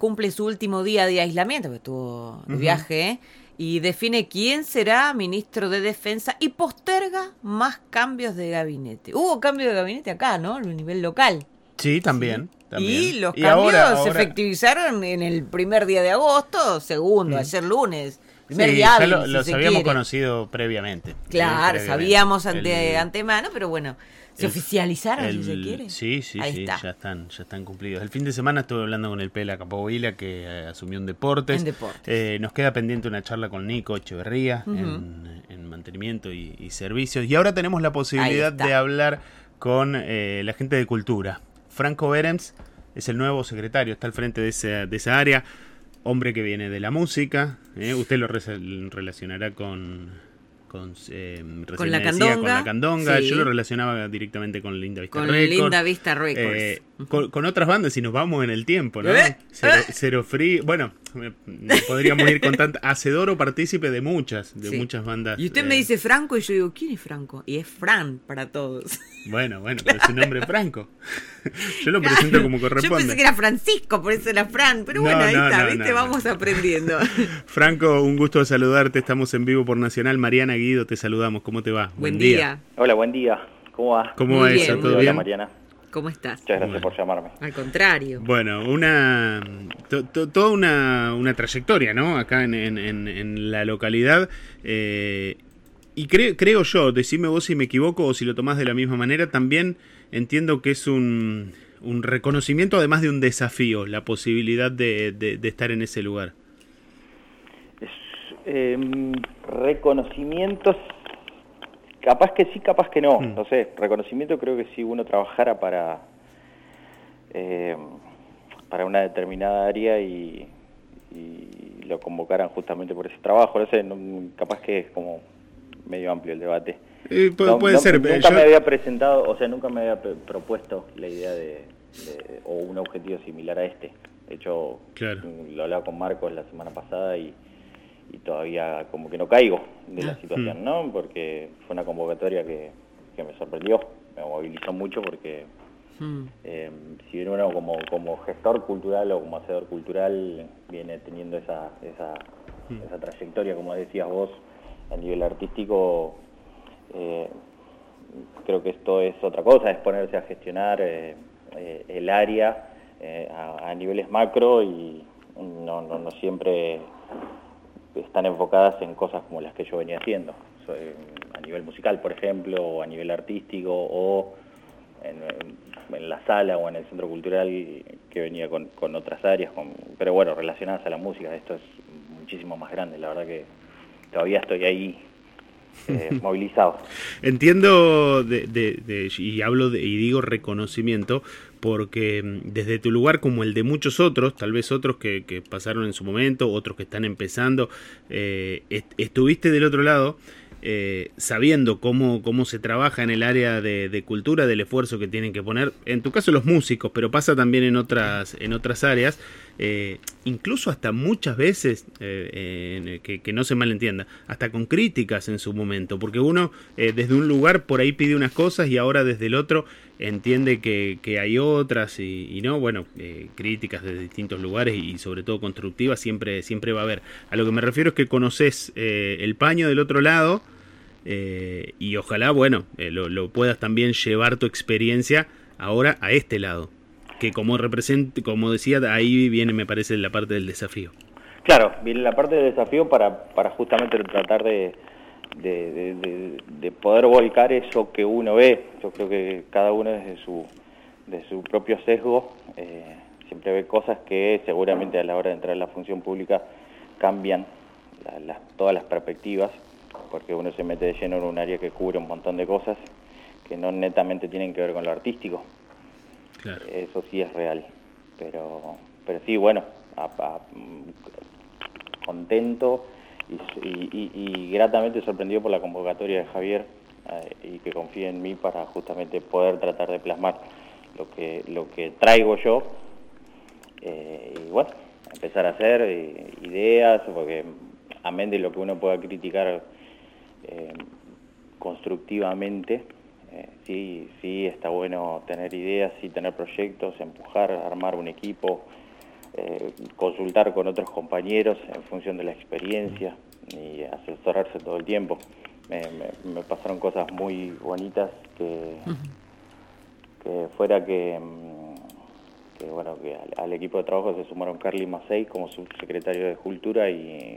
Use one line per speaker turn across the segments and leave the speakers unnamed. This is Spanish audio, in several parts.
cumple su último día de aislamiento, que estuvo de viaje, y define quién será ministro de Defensa y posterga más cambios de gabinete. Hubo cambios de gabinete acá, ¿no? A nivel local.
Sí, también.
Y los cambios se efectivizaron en el primer día de agosto, segundo, ayer lunes. Primer día hábil,
ya los habíamos conocido previamente.
Claro, sabíamos antemano, pero bueno, se oficializaron, si se quiere.
Sí, ya están cumplidos. El fin de semana estuve hablando con el Pela Capohuila, que asumió en Deportes. Nos queda pendiente una charla con Nico Echeverría en mantenimiento y servicios. Y ahora tenemos la posibilidad de hablar con la gente de Cultura. Franco Behrens es el nuevo secretario, está al frente de esa área. Hombre que viene de la música, usted lo relacionará con
la Candonga.
Sí. Yo lo relacionaba directamente con Linda Vista
Con
Records.
Linda Vista Records.
Con otras bandas, si nos vamos en el tiempo, ¿no? Cero Free, bueno, podríamos ir con Hacedoro, partícipe de muchas bandas.
Y usted me dice Franco y yo digo, ¿quién es Franco? Y es Fran para todos.
Bueno, pero es un nombre Franco. Yo lo presento como corresponde.
Yo pensé que era Francisco, por eso era Fran, pero bueno, ahí está, ¿viste? Vamos aprendiendo.
Franco, un gusto de saludarte, estamos en vivo por Nacional. Mariana, Guido, te saludamos, ¿cómo te va?
Buen día.
Hola, buen día, ¿cómo va?
¿Cómo va eso? ¿Todo bien?
Hola, Mariana.
¿Cómo estás?
Muchas gracias por llamarme.
Al contrario.
Bueno, toda una trayectoria, ¿no? Acá en la localidad. Y creo yo, decime vos si me equivoco o si lo tomás de la misma manera, también entiendo que es un reconocimiento, además de un desafío, la posibilidad de estar en ese lugar.
Reconocimientos, capaz que sí, capaz que no. No sé, reconocimiento creo que si uno trabajara para una determinada área y lo convocaran justamente por ese trabajo, no sé, capaz que es como medio amplio el debate.
Puede ser.
Nunca me había presentado, o sea, nunca me había propuesto la idea o un objetivo similar a este. De hecho, lo hablaba con Marcos la semana pasada y todavía como que no caigo de la situación, ¿no? Porque fue una convocatoria que me sorprendió, me movilizó mucho porque si bien uno como gestor cultural o como hacedor cultural viene teniendo esa trayectoria, como decías vos, a nivel artístico, creo que esto es otra cosa, es ponerse a gestionar el área a niveles macro y no siempre están enfocadas en cosas como las que yo venía haciendo, a nivel musical, por ejemplo, o a nivel artístico, o en la sala o en el centro cultural que venía con otras áreas, pero bueno, relacionadas a la música. Esto es muchísimo más grande, la verdad que todavía estoy ahí movilizado.
Entiendo y hablo y digo reconocimiento porque desde tu lugar, como el de muchos otros, tal vez otros que pasaron en su momento, otros que están empezando, estuviste del otro lado, sabiendo cómo se trabaja en el área de cultura, del esfuerzo que tienen que poner, en tu caso los músicos, pero pasa también en otras áreas, incluso hasta muchas veces, que no se malentienda, hasta con críticas en su momento, porque uno desde un lugar por ahí pide unas cosas y ahora desde el otro entiende que hay otras y no, bueno, críticas de distintos lugares y sobre todo constructivas siempre va a haber. A lo que me refiero es que conoces el paño del otro lado y ojalá, bueno, lo puedas también llevar tu experiencia ahora a este lado, que como decía, ahí viene, me parece, la parte del desafío.
Claro, viene la parte del desafío para justamente tratar de poder volcar eso que uno ve. Yo creo que cada uno desde su propio sesgo siempre ve cosas que seguramente a la hora de entrar en la función pública cambian todas las perspectivas, porque uno se mete de lleno en un área que cubre un montón de cosas que no netamente tienen que ver con lo artístico.
Claro.
Eso sí es real, pero sí, bueno, contento y gratamente sorprendido por la convocatoria de Javier y que confíe en mí para justamente poder tratar de plasmar lo que traigo yo y bueno, empezar a hacer ideas, porque amén de lo que uno pueda criticar constructivamente, sí está bueno tener ideas y tener proyectos, empujar, armar un equipo, consultar con otros compañeros en función de la experiencia y asesorarse todo el tiempo. Me pasaron cosas muy bonitas que fuera que bueno, que al equipo de trabajo se sumaron Carly Macei como subsecretario de Cultura y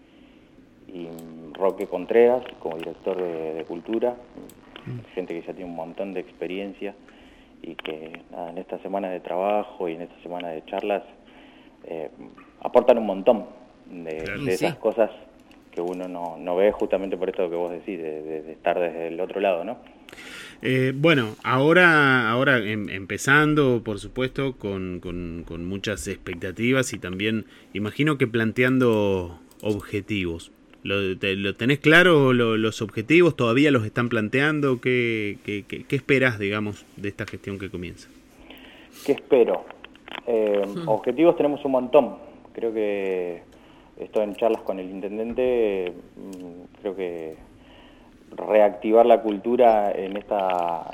Roque Contreras como director de Cultura, gente que ya tiene un montón de experiencia y que nada, en estas semanas de trabajo y en estas semanas de charlas aportan un montón de esas cosas que uno no ve, justamente por esto que vos decís, de estar desde el otro lado, ¿no?
Bueno, ahora empezando, por supuesto, con muchas expectativas y también, imagino que planteando objetivos. ¿Lo tenés claro los objetivos? ¿Todavía los están planteando? ¿Qué esperás, digamos, de esta gestión que comienza?
¿Qué espero? Objetivos tenemos un montón. Creo que estoy en charlas con el intendente, creo que reactivar la cultura en esta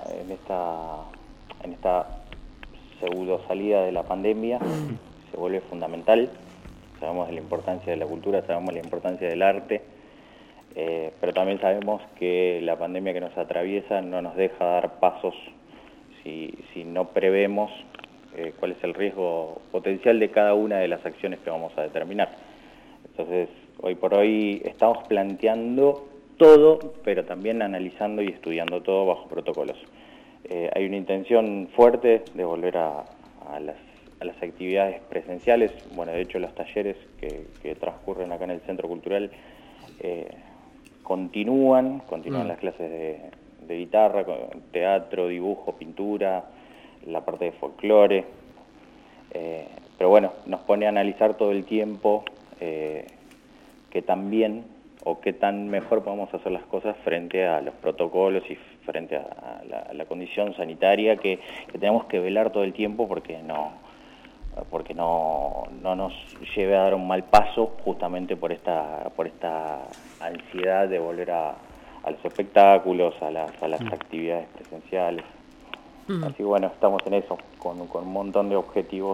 pseudo salida de la pandemia se vuelve fundamental. Sabemos de la importancia de la cultura, sabemos de la importancia del arte, pero también sabemos que la pandemia que nos atraviesa no nos deja dar pasos si no prevemos cuál es el riesgo potencial de cada una de las acciones que vamos a determinar. Entonces, hoy por hoy estamos planteando todo, pero también analizando y estudiando todo bajo protocolos. Hay una intención fuerte de volver a las actividades presenciales. Bueno, de hecho los talleres que transcurren acá en el Centro Cultural continúan las clases de guitarra, teatro, dibujo, pintura, la parte de folclore. Pero bueno, nos pone a analizar todo el tiempo que también o qué tan mejor podemos hacer las cosas frente a los protocolos y frente a la condición sanitaria que tenemos que velar todo el tiempo porque no nos lleve a dar un mal paso justamente por esta ansiedad de volver a los espectáculos, a las actividades presenciales. Así que bueno, estamos en eso, con un montón de objetivos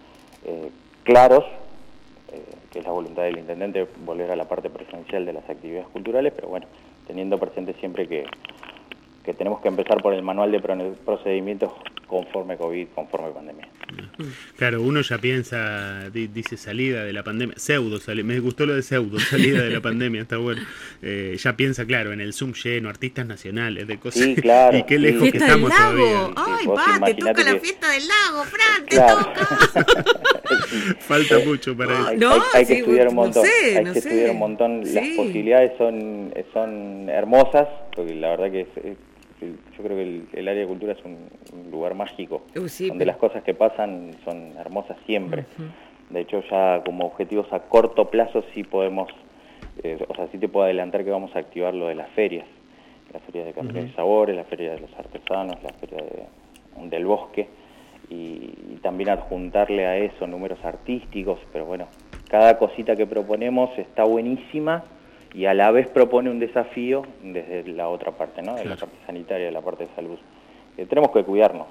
claros, que es la voluntad del intendente, volver a la parte presencial de las actividades culturales, pero bueno, teniendo presente siempre que tenemos que empezar por el manual de procedimientos conforme COVID, conforme pandemia.
Claro, uno ya piensa, dice salida de la pandemia, me gustó lo de salida de la pandemia, está bueno. Ya piensa, claro, en el Zoom lleno, artistas nacionales, de cosas.
Sí, claro.
Y qué lejos que estamos todavía.
Ay, te toca la fiesta del lago, Fran, te toca.
Falta mucho para eso.
Hay que estudiar un montón. Hay que estudiar un montón. Las posibilidades son hermosas, porque la verdad que yo creo que el área de cultura es un lugar mágico, donde las cosas que pasan son hermosas siempre. De hecho, ya como objetivos a corto plazo sí podemos, sí te puedo adelantar que vamos a activar lo de las ferias. La feria de Caminos y Sabores, la feria de los artesanos, la feria del bosque, y también adjuntarle a eso números artísticos, pero bueno, cada cosita que proponemos está buenísima y a la vez propone un desafío desde la otra parte, ¿no? De la parte sanitaria, de la parte de salud. Tenemos que cuidarnos.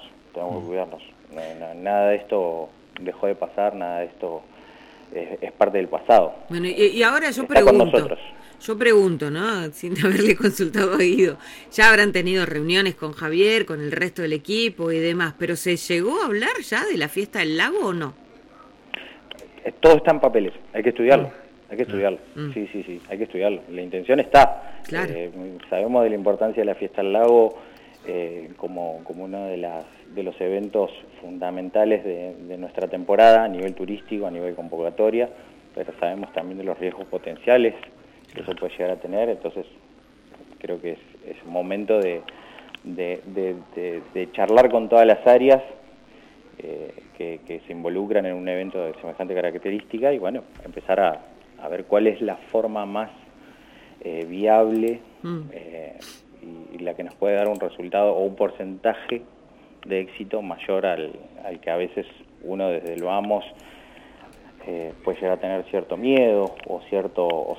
Nada de esto dejó de pasar, nada de esto es parte del pasado.
Bueno, y ahora yo
está con nosotros.
Yo pregunto, ¿no? Sin haberle consultado a Guido. Ya habrán tenido reuniones con Javier, con el resto del equipo y demás, pero ¿se llegó a hablar ya de la fiesta del lago o no?
Todo está en papeles, hay que estudiarlo. Hay que estudiarlo, sí, hay que estudiarlo. La intención está.
Claro.
Sabemos de la importancia de la fiesta del lago como uno de los eventos fundamentales de nuestra temporada a nivel turístico, a nivel convocatoria, pero sabemos también de los riesgos potenciales que eso puede llegar a tener. Entonces creo que es un momento de charlar con todas las áreas que se involucran en un evento de semejante característica y bueno, empezar a ver cuál es la forma más viable y la que nos puede dar un resultado o un porcentaje de éxito mayor al que a veces uno desde el vamos puede llegar a tener cierto miedo o cierto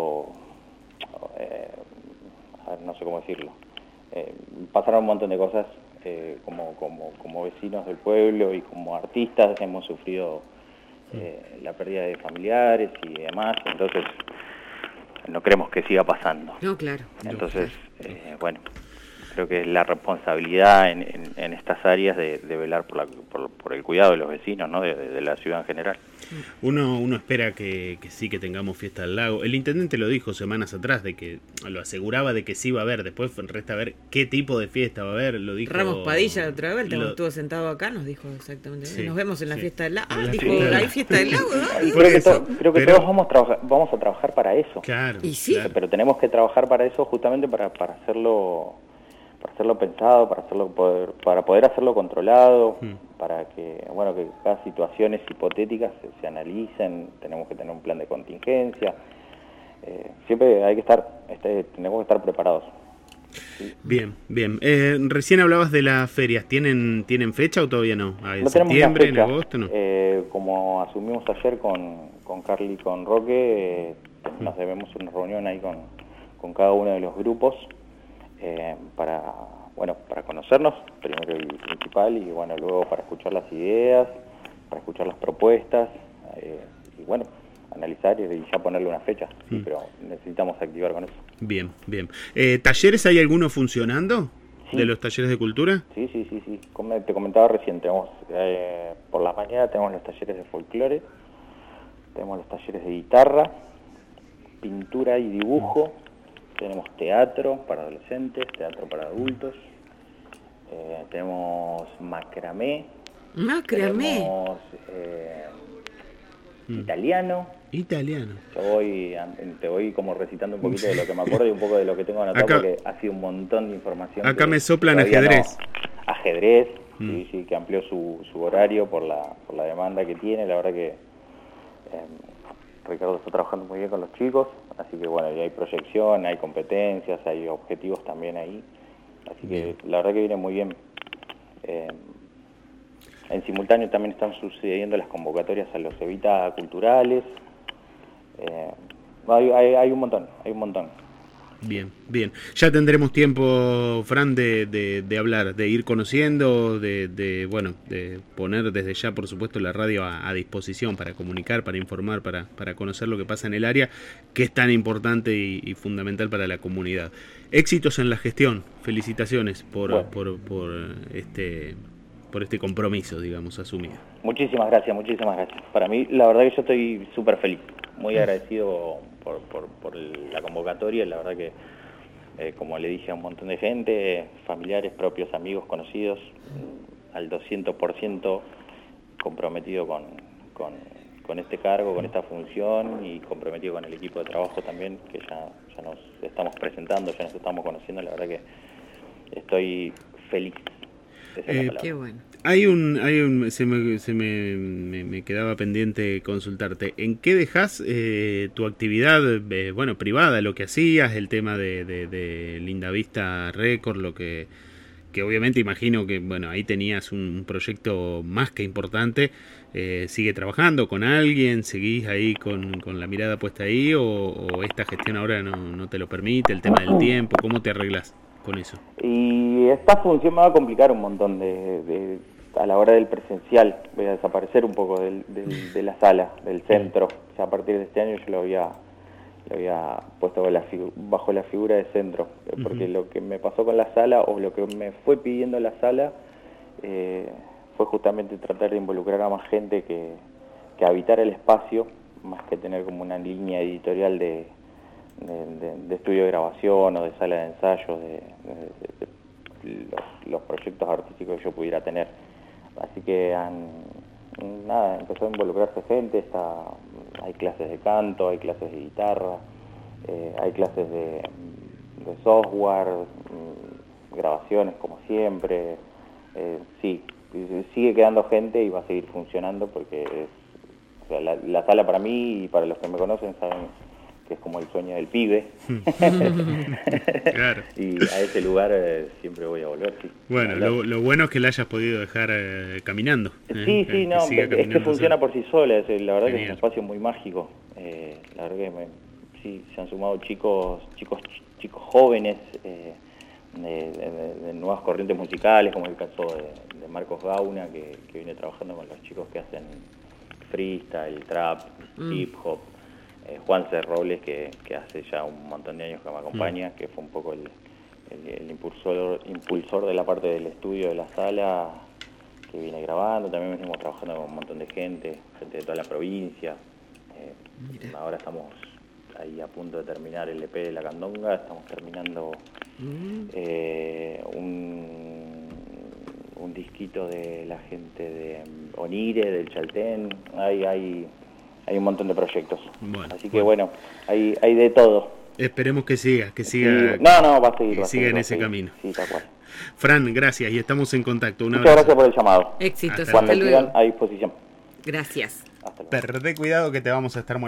no sé cómo decirlo. Pasaron un montón de cosas como vecinos del pueblo y como artistas hemos sufrido la pérdida de familiares y demás, entonces no queremos que siga pasando.
No, claro.
Entonces, bueno, creo que es la responsabilidad en estas áreas de velar por el cuidado de los vecinos, ¿no? de la ciudad en general.
Uno espera que sí, que tengamos fiesta del lago. El intendente lo dijo semanas atrás, de que lo aseguraba de que sí va a haber. Después resta ver qué tipo de fiesta va a haber. Lo dijo
Ramos Padilla otra vez, estuvo sentado acá, nos dijo exactamente.
Sí,
nos vemos en la fiesta del lago.
Dijo,
¿hay fiesta del lago?
Creo que todos vamos a trabajar para eso.
Claro.
Y sí.
Claro.
Pero tenemos que trabajar para eso justamente para hacerlo pensado, para poder hacerlo controlado, para que cada situaciones hipotéticas se analicen. Tenemos que tener un plan de contingencia. Siempre tenemos que estar preparados. ¿Sí?
Bien. Recién hablabas de las ferias. ¿Tienen fecha o todavía no? ¿En septiembre, en agosto? No.
Como asumimos ayer con Carly y con Roque, nos debemos una reunión ahí con cada uno de los grupos. Para conocernos, primero y principal, y luego para escuchar las ideas, para escuchar las propuestas, y analizar y ya ponerle una fecha, sí, pero necesitamos activar con eso. Bien.
¿Talleres hay alguno funcionando?
Sí.
¿De los talleres de cultura?
Sí. Como te comentaba recién, tenemos por la mañana tenemos los talleres de folclore, tenemos los talleres de guitarra, pintura y dibujo. Tenemos teatro para adolescentes, teatro para adultos, tenemos macramé. Tenemos italiano. Te voy como recitando un poquito de lo que me acuerdo y un poco de lo que tengo anotado, porque ha sido un montón de información.
Acá me soplan ajedrez.
Ajedrez, sí, que amplió su horario por la demanda que tiene. La verdad que Ricardo está trabajando muy bien con los chicos, así que y hay proyección, hay competencias, hay objetivos también ahí, así que la verdad que viene muy bien. En simultáneo también están sucediendo las convocatorias a los Evita culturales. Hay un montón.
Bien. Ya tendremos tiempo, Fran, de hablar, de ir conociendo, de poner desde ya, por supuesto, la radio a disposición para comunicar, para informar, para conocer lo que pasa en el área, que es tan importante y fundamental para la comunidad. Éxitos en la gestión. Felicitaciones por este compromiso, digamos, asumido.
Muchísimas gracias. Para mí, la verdad que yo estoy súper feliz, muy agradecido por la convocatoria. La verdad que, como le dije a un montón de gente, familiares, propios, amigos, conocidos, al 200% comprometido con este cargo, con esta función, y comprometido con el equipo de trabajo también, que ya nos estamos presentando, ya nos estamos conociendo. La verdad que estoy feliz.
Qué bueno.
Me quedaba pendiente consultarte. ¿En qué dejás tu actividad, privada, lo que hacías, el tema de Linda Vista Record, lo que obviamente imagino que, ahí tenías un proyecto más que importante? ¿Sigue trabajando con alguien? ¿Seguís ahí con la mirada puesta ahí? ¿O esta gestión ahora no te lo permite? ¿El tema del tiempo? ¿Cómo te arreglás con eso?
Y esta función me va a complicar un montón a la hora del presencial. Voy a desaparecer un poco de la sala, del centro. Ya a partir de este año yo lo había puesto bajo la figura de centro, porque lo que me pasó con la sala, o lo que me fue pidiendo la sala, fue justamente tratar de involucrar a más gente que habitara el espacio, más que tener como una línea editorial de estudio de grabación o de sala de ensayo, de los proyectos artísticos que yo pudiera tener. Así que empezó a involucrarse gente. Hay clases de canto, hay clases de guitarra, hay clases de software, grabaciones como siempre. Sí, sigue quedando gente y va a seguir funcionando, porque la sala, para mí y para los que me conocen, saben que es como el sueño del pibe.
Claro.
Y a ese lugar siempre voy a volver, sí.
Bueno, lo bueno es que la hayas podido dejar caminando.
Sí, es que funciona por sí sola. La verdad
Genial.
que es un espacio muy mágico. La verdad que se han sumado chicos jóvenes, de nuevas corrientes musicales, como el caso de Marcos Gauna, que viene trabajando con los chicos que hacen freestyle, trap, hip hop. Juanse Robles, que hace ya un montón de años que me acompaña, que fue un poco el impulsor de la parte del estudio de la sala, que viene grabando. También venimos trabajando con un montón de gente de toda la provincia. Ahora estamos ahí a punto de terminar el EP de La Candonga, estamos terminando un disquito de la gente de Onire, del Chaltén. Hay un montón de proyectos. Bueno, así que bueno, hay de todo.
Esperemos que siga.
Sí, no, va a seguir.
Que siga en ese camino.
Sí, tal cual.
Fran, gracias y estamos en contacto.
Muchas gracias por el llamado.
Éxitos.
Cuando quieran, a disposición.
Gracias.
Perdé cuidado que te vamos a estar molestando.